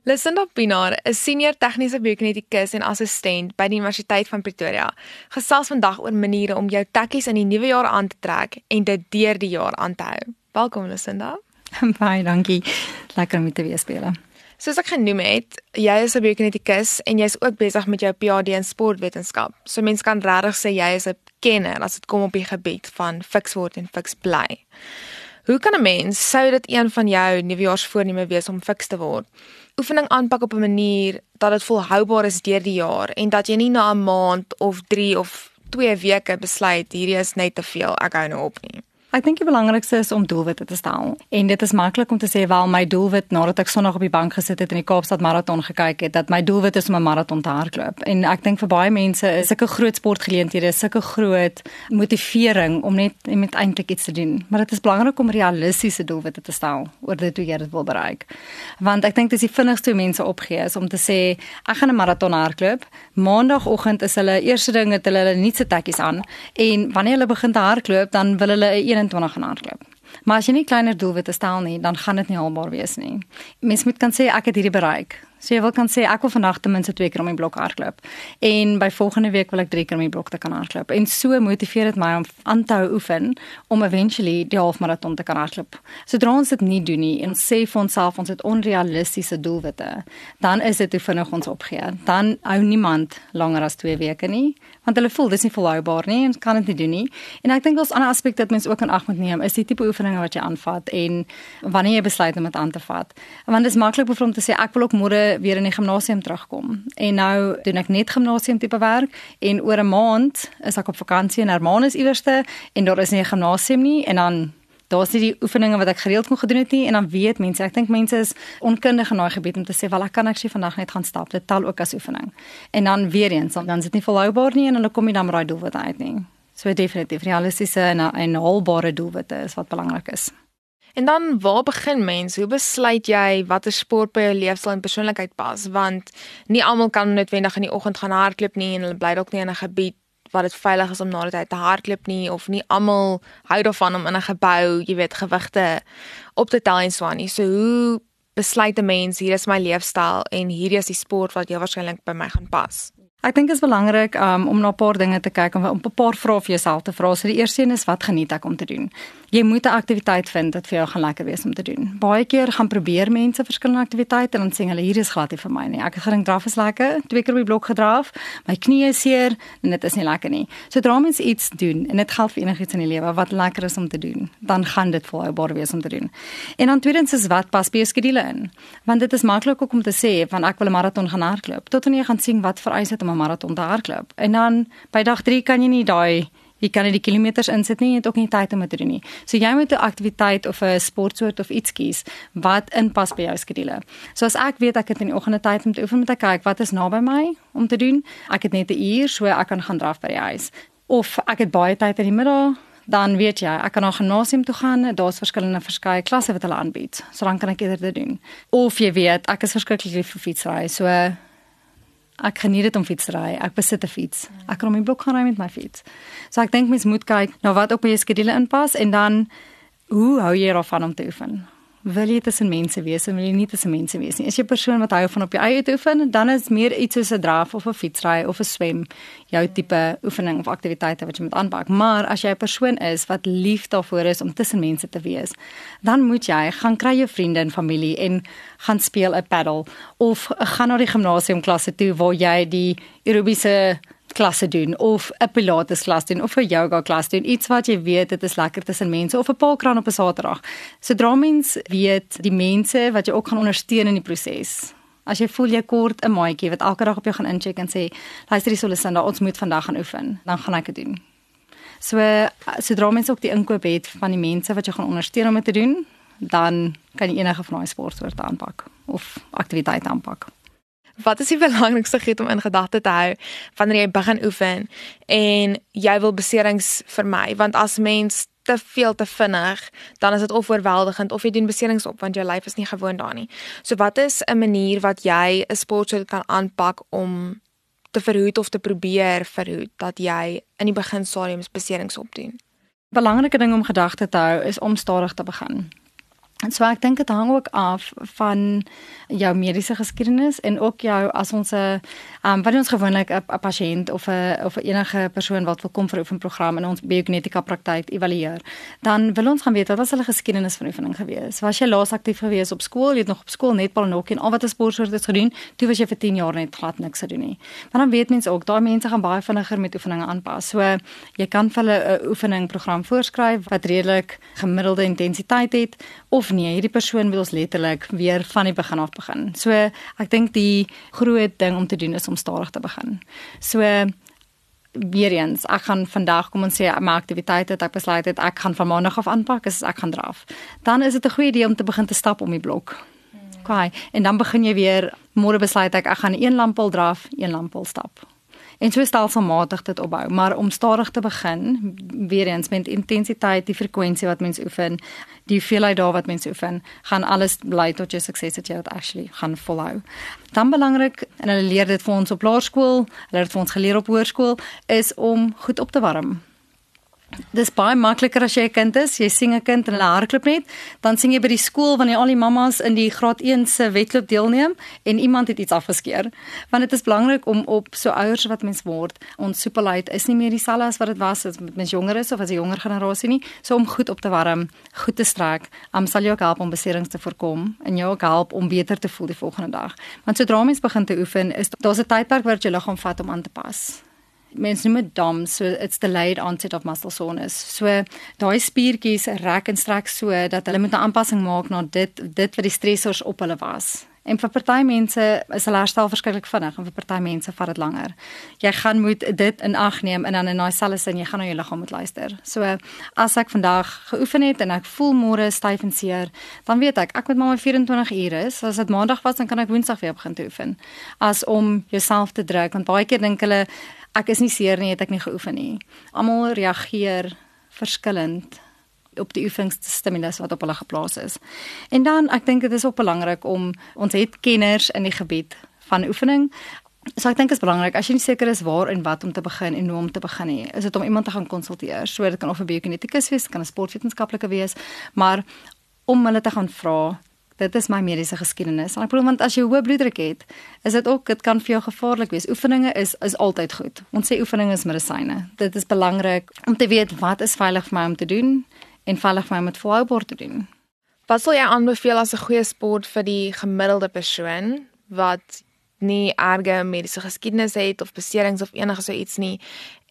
Lucinda Pienaar is senior tegniese biokinetikus en assistent by die Universiteit van Pretoria. Gesels vandag oor maniere om jou tekkies in die nuwe jaar aan te trek en dit deur die jaar aan te hou. Welkom Lucinda. Baie dankie. Lekker om te wees speel. Soos ek genoem het, jy is 'n biokinetikus en jy's ook besig met jou PhD in sportwetenskap. So mense kan regtig sê jy is 'n kenner as dit kom op die gebied van fiks word en fiks bly. Hoe kan 'n mens, sou dit een van jou nuwejaarsvoorneme wees om fiks te word, oefening aanpak op 'n manier dat dit volhoubaar is deur die jaar en dat jy nie na 'n maand of 3 of 2 weke besluit hierdie is net te veel, ek hou nou op nie? Ek dink die belangrikste is om doelwitte te stel. En dit is maklik om te sê, wel my doelwit nadat ek Sondag op die bank gesit het en die Kaapstad marathon gekyk het, dat my doelwit is om 'n marathon te hardloop. En ek dink vir baie mense is sulke groot sportgeleenthede, sulke groot motivering om net met eintlik iets te doen. Maar dit is belangrik om realistiese doelwitte te stel oor dit hoe jy dit wil bereik. Want ek dink dis die vinnigste hoe mense opgee is om te sê ek gaan 'n marathon hardloop. Maandagoggend is hulle eerste ding het hulle nuutste tekkies aan en wanneer hulle begin te hardloop, dan wil hulle 21 gaan hardloop. Maar as jy nie kleiner doelwitte stel nie, dan gaan dit nie haalbaar wees nie. Mens moet kan sê ek het hierdie bereik. So jy wil kan sê ek wil vandag ten minste 2 keer om die blok hardloop. En by volgende week wil ek 3 keer om die blok te kan hardloop. En so motiveer dit my om aan te hou oefen om eventually die halfmarathon te kan hardloop. Sodra ons dit nie doen nie en ons sê vir onsself ons het onrealistiese doelwitte, dan is dit hoe vinnig ons opgee. Dan hou niemand langer as 2 weke nie, want hulle voel dis nie volhoubaar nie en kan dit nie doen nie. En ek dink daar's 'n ander aspek dat mens ook in ag moet neem, is die tipe oefeninge wat jy aanvat en wanneer jy besluit om dit aan te vat. Want dit is maklik om te sê ek wil ook môre weer in die gimnasium terugkom. En nou doen ek net gimnasium tipe werk en oor 'n maand is ek op vakansie in Hermanus iewerste en daar is nie 'n gimnasium nie en dan daar's nie die oefeninge wat ek gereeld kon gedoen het nie en dan weet mense, ek dink mense is onkundig in daai gebied om te sê wel ek kan actually vandag net gaan stap, dit tel ook as oefening. En dan weer eens, dan is dit nie volhoubaar nie en hulle kom nie dan met daai doelwitte uit nie. So definitief realistiese en haalbare doelwitte is wat belangrik is. En dan, waar begin mens? Hoe besluit jy watter sport by jou leefstyl en persoonlikheid pas? Want nie almal kan noodwendig in die oggend gaan hardloop nie en hulle bly dalk nie in 'n gebied wat dit veilig is om na die tyd te hardloop nie, of nie almal hou daarvan om in 'n gebou, jy weet, gewigte op te tel en so aan nie. So hoe besluit 'n mens, hier is my leefstyl en hierdie is die sport wat jy waarskynlik by my gaan pas? Ek dink dit is belangrik om na 'n paar dinge te kyk, om 'n paar vrae vir jouself te vra. So die eerste een is, wat geniet ek om te doen? Jy moet 'n aktiwiteit vind wat vir jou gaan lekker wees om te doen. Baie keer gaan probeer mense verskillende aktiwiteite en dan sê hulle hier is glad nie vir my nie. Ek het gedink draf is lekker, 2 keer op die blok gedraf, my knie is seer en dit is nie lekker nie. Sodra mens iets doen en dit geld vir enigiets in die lewe wat lekker is om te doen, dan gaan dit volhoubaar wees om te doen. En dan tweedens is wat pas by jou skedule in. Want dit is maklik ook om te sê van ek wil 'n marathon gaan hardloop. Tot wanneer jy gaan sien wat vereis dit om 'n marathon te hardloop. En dan by dag 3 kan jy nie jy kan nie die kilometers insit nie, jy het ook nie tyd om dit te doen nie. So jy moet 'n aktiwiteit of 'n sportsoort of iets kies wat inpas by jou skedule. So as ek weet ek het in die oggende tyd om te oefen, moet ek kyk wat is naby my om te doen. Ek het net 'n uur, so ek kan gaan draf by die huis. Of ek het baie tyd in die middag, dan weet jy, ek kan na 'n gimnasium toe gaan, daar's verskeie klasse wat hulle aanbied. So dan kan ek eerder dit doen. Of jy weet, ek is verskriklik lief vir fietsry, so ek geniet dit om fiets te ry. Ek besit 'n fiets. Ek kan om die blok gaan ry met my fiets. So ek dink mens moet kyk na wat op by jou skedule inpas en dan hoe hou jy daarvan om te oefen? Wil jy tussen mense wees of wil jy nie tussen mense wees nie? Is jy 'n persoon wat hou van op jou eie te oefen, dan is meer iets soos 'n draf of 'n fietsry of 'n swem jou tipe oefening of aktiwiteite wat jy moet aanpak. Maar as jy 'n persoon is wat lief daarvoor is om tussen mense te wees, dan moet jy gaan kry jou vriende en familie en gaan speel 'n paddle of gaan na die gimnasiumklasse toe waar jy die aerobiese klasse doen of 'n pilates klas doen of 'n yoga klas doen, iets wat jy weet dit is lekker tussen mense of 'n parkrun op 'n Saterdag. Sodra mens weet die mense wat jy ook gaan ondersteun in die proses. As jy voel jy kort 'n maatjie wat elke dag op jou gaan incheck en sê, luister hier Lucinda, ons moet vandag gaan oefen, dan gaan ek dit doen. So sodra mens ook die inkoop het van die mense wat jy gaan ondersteun om dit te doen, dan kan jy enige van daai sportsoorte aanpak of aktiwiteite aanpak. Wat is die belangrikste goed om in gedagte te hou wanneer jy begin oefen en jy wil beserings vermy? Want as mens te veel te vinnig, dan is dit of oorweldigend of jy doen beserings op want jou lyf is nie gewoond daar nie. So wat is 'n manier wat jy 'n sportsoort kan aanpak om te verhoed of te probeer verhoed dat jy in die beginstadiums beserings opdoen? Belangrike ding om gedagte te hou is om stadig te begin. En so ek dink dit hang ook af van jou mediese geskiedenis en ook jou as ons wanneer ons gewoonlik 'n pasiënt of 'n enige persoon wat wil kom vir 'n oefenprogram in ons biokinetika praktyk evalueer, dan wil ons gaan weet wat was hulle geskiedenis van oefening gewees. Was jy laas aktief gewees op skool? Jy het nog op skool netbal en hockey en al wat 'n sportsoort is gedoen, toe was jy vir 10 jaar net glad niks gedoen nie. Maar dan weet mense ook daai mense gaan baie vinniger met oefeninge aanpas. So jy kan vir hulle 'n oefeningprogram voorskryf wat redelik gemiddelde intensiteit het of nee, hierdie persoon wil ons letterlik weer van die begin af begin. So ek dink die groot ding om te doen is om stadig te begin. So weer eens, ek gaan vandag kom ons sê my aktiwiteite het ek besluit het ek gaan van maandag af aanpak, is ek gaan draf. Dan is dit 'n goeie idee om te begin te stap om die blok. Okay, en dan begin jy weer môre besluit ek gaan 1 lampel draf, 1 lampel stap. En so stelselmatig dit opbou, maar om stadig te begin, weer eens met intensiteit, die frekwensie wat mens oefen, die hoeveelheid dae wat mens oefen, gaan alles lei tot jou sukses dat jy dit actually gaan volhou. Dan belangrik, en hulle leer dit vir ons op laerskool, hulle het dit vir ons geleer op hoërskool, is om goed op te warm. Dis baie makliker as jy 'n kind is, jy sien 'n kind en hulle hardloop net, dan sien jy by die skool wanneer al die mammas in die graad 1 se wedloop deelneem en iemand het iets afgeskeer. Want dit is belangrik om op so ouers wat mens word, ons soepelheid is nie meer dieselfde as wat dit was as mens jonger is of as 'n jonger generasie nie, so om goed op te warm, goed te strek, sal jou ook help om beserings te voorkom en jou ook help om beter te voel die volgende dag. Want sodra mens begin te oefen, is daar's 'n tydperk wat jou liggaam vat om aan te pas. Mense noem dit DOM, so it's delayed onset of muscle soreness. So daai spiertjies rek en strek so dat hulle moet 'n aanpassing maak na dit wat die stressors op hulle was. En vir party mense is hulle herstel verskriklik vinnig en vir party mense vat dit langer. Jy gaan moet dit in ag neem en dan in daai selfde sin jy gaan na jou liggaam moet luister. So as ek vandag geoefen het en ek voel môre styf en seer, dan weet ek moet maar my 24 ure is. As dit maandag was, dan kan ek woensdag weer begin te oefen. As om jouself te druk, want baie keer dink hulle ek is nie seer nie, het ek nie geoefen nie. Almal reageer verskillend op die oefenstimulus wat op hulle geplaas is. En dan, ek dink dit is ook belangrik om, ons het kenners in die gebied van oefening, so ek dink is belangrik, as jy nie seker is waar en wat om te begin en hoe om te begin nie, is dit om iemand te gaan konsulteer. So dit kan of 'n biokinetikus wees, kan 'n sportwetenskaplike wees, maar om hulle te gaan vra, dit is my mediese geskiedenis. En ek bedoel, want as jy hoë bloeddruk het, is dit ook, dit kan vir jou gevaarlik wees. Oefeninge is altyd goed. Ons sê oefeninge is medisyne. Dit is belangrik om te weet wat is veilig vir my om te doen en veilig vir my om dit volhoubaar te doen. Wat sal jy aanbeveel as 'n goeie sport vir die gemiddelde persoon wat nie erge mediese geskiedenis het of beserings of enige so iets nie,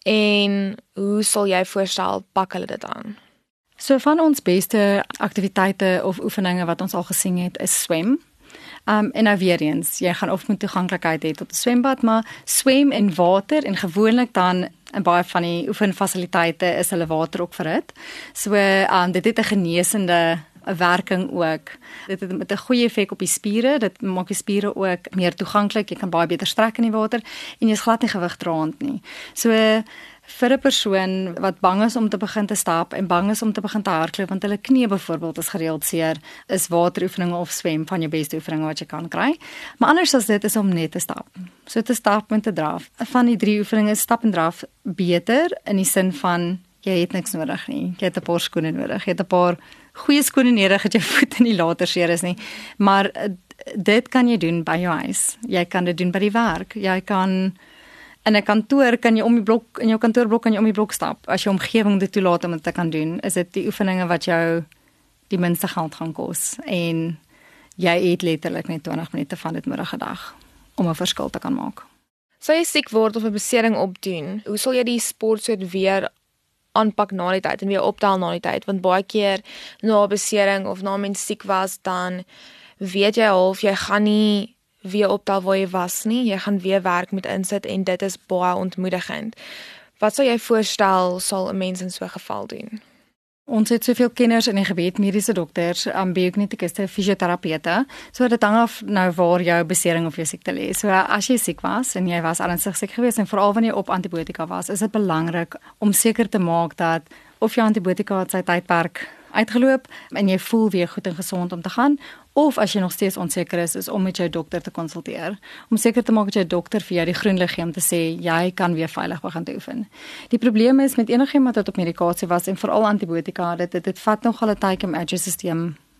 en hoe sal jy voorstel pak hulle dit aan? So van ons beste aktiwiteite of oefeninge wat ons al gesien het, is swem. En nou weer eens, jy gaan of moet toeganklikheid hê tot 'n swembad, maar swem in water en gewoonlik dan in baie van die oefenfasiliteite is hulle water ook verhit. So dit het 'n genesende werking ook. Dit het met 'n goeie effek op die spiere, dit maak die spiere ook meer toeganklik, jy kan baie beter strek in die water en jy's glad nie gewigdraand nie. So vir 'n persoon wat bang is om te begin te stap en bang is om te begin te hardloop want hulle knie byvoorbeeld is gereeld seer, is wateroefeninge of swem van jou beste oefeninge wat jy kan kry. Maar anders as dit is om net te stap. So te stap en te draf. Van die 3 oefeninge is stap en draf beter in die sin van jy het niks nodig nie. Jy het 'n paar skoene nodig. Jy het 'n paar goeie skoene nodig dat jou voete nie later seer is nie. Maar dit kan jy doen by jou huis. Jy kan dit doen by die werk. Jy kan in 'n kantoor kan jy om die blok in jou kantoorblok kan jy om die blok stap. As jou omgewing dit toelaat om dit te kan doen, is dit die oefeninge wat jou die minste geld gaan kos en jy het letterlik net 20 minute van dit môre dag om 'n verskil te kan maak. Sou jy siek word of 'n besering opdoen, hoe sal jy die sportsoort weer aanpak na die tyd en weer optel na die tyd? Want baie keer na 'n besering of na mens siek was, dan weet jy half jy gaan nie weer optel waar jy was nie, jy gaan weer werk moet insit en dit is baie ontmoedigend. Wat sal jy voorstel sal 'n mens in so 'n geval doen? Ons het soveel kenners in die gebied, mediese dokters, biokinetikuste, fisioterapeute, so dit hang af nou waar jou besering of jou siekte lê. So as jy siek was en jy was ernstig siek geweest en veral wanneer jy op antibiotika was, is dit belangrik om seker te maak dat of jou antibiotika het sy tydperk uitgeloop en jy voel weer goed en gesond om te gaan, of as jy nog steeds onseker is om met jou dokter te konsulteer. Om seker te maak dat jou dokter vir jou die groen lig gee om te sê, jy kan weer veilig begin te oefen. Die probleem is met enigiemand wat op medikasie was en veral antibiotika, dit vat nogal 'n tydjie om jou stelsel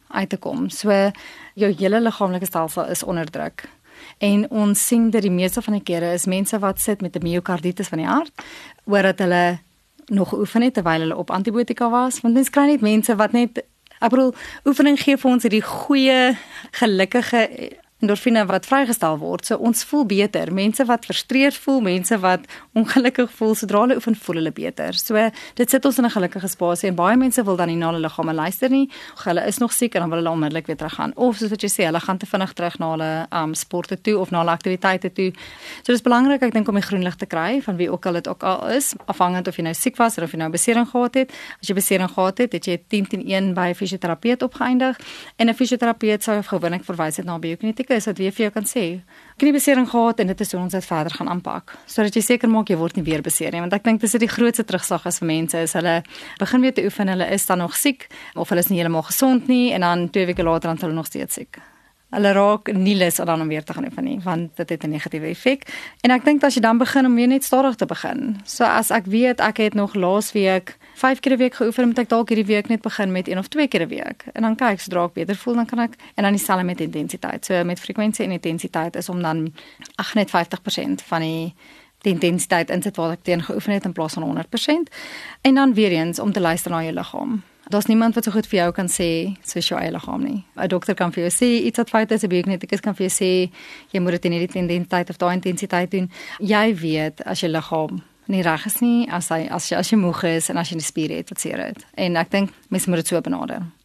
uit te kom. So jou hele liggaamlike stelsel is onder druk. En ons sien dat die meeste van die kere is mense wat sit met 'n myokarditis van die hart, oor dat hulle nog oefen het terwyl hulle op antibiotika was, want mens kry net mense wat net, ek bedoel, oefening gee vir ons hierdie goeie, gelukkige endorfine wat vrygestel word. So ons voel beter. Mense wat frustreerd voel, mense wat ongelukkig voel, sodra hulle oefen, voel hulle beter. So dit sit ons in 'n gelukkige spasie en baie mense wil dan nie na hulle liggame luister nie. Hulle is nog siek en dan wil hulle onmiddellik weer teruggaan. Of soos wat jy sê, hulle gaan te vinnig terug na hulle sporte toe of na hulle aktiwiteite toe. So dis belangrik, ek dink, om die groen lig te kry van wie ook al dit ook al is, afhangend of jy nou siek was of jy nou besering gehad het. As jy besering gehad het, het jy 10-10-1 by 'n fisioterapeut opgeëindig en 'n fisioterapeut sou gewoonlik verwys het na 'n biokinetikus is wat wie vir jou kan sê. Kniebesering gehad en dit is hoe ons dit verder gaan aanpak. Sodat jy seker maak jy word nie weer beseer nie, want ek dink dis die grootste terugslag is vir mense is hulle begin weer te oefen, hulle is dan nog siek of hulle is nie heeltemal gesond nie en dan 2 weke later dan hulle nog steeds siek. Hulle raak nie lus om weer te gaan oefen nie, want dit het 'n negatiewe effek. En ek dink as jy dan begin om weer net stadig te begin. So as ek weet ek het nog laasweek 5 keer 'n week geoefen, moet ek dalk hierdie week net begin met 1 of 2 keer 'n week. En dan kyk sodra ek beter voel, dan kan ek en dan dieselfde met intensiteit. So met frekwensie en intensiteit is om dan net 50% van die intensiteit insit wat ek teen geoefen het in plaas van 100%. En dan weer eens om te luister na jou liggaam. Daar's niemand wat so goed vir jou kan sê soos jou eie liggaam nie. 'n Dokter kan vir jou sê iets wat fout is, 'n biokinetikus kan vir jou sê jy moet dit in hierdie intensiteit of daai intensiteit doen. Jy weet as jou liggaam nie reg is nie, as jy moeg is en as jy 'n spier het wat seer het. En ek dink mense moet dit so benader.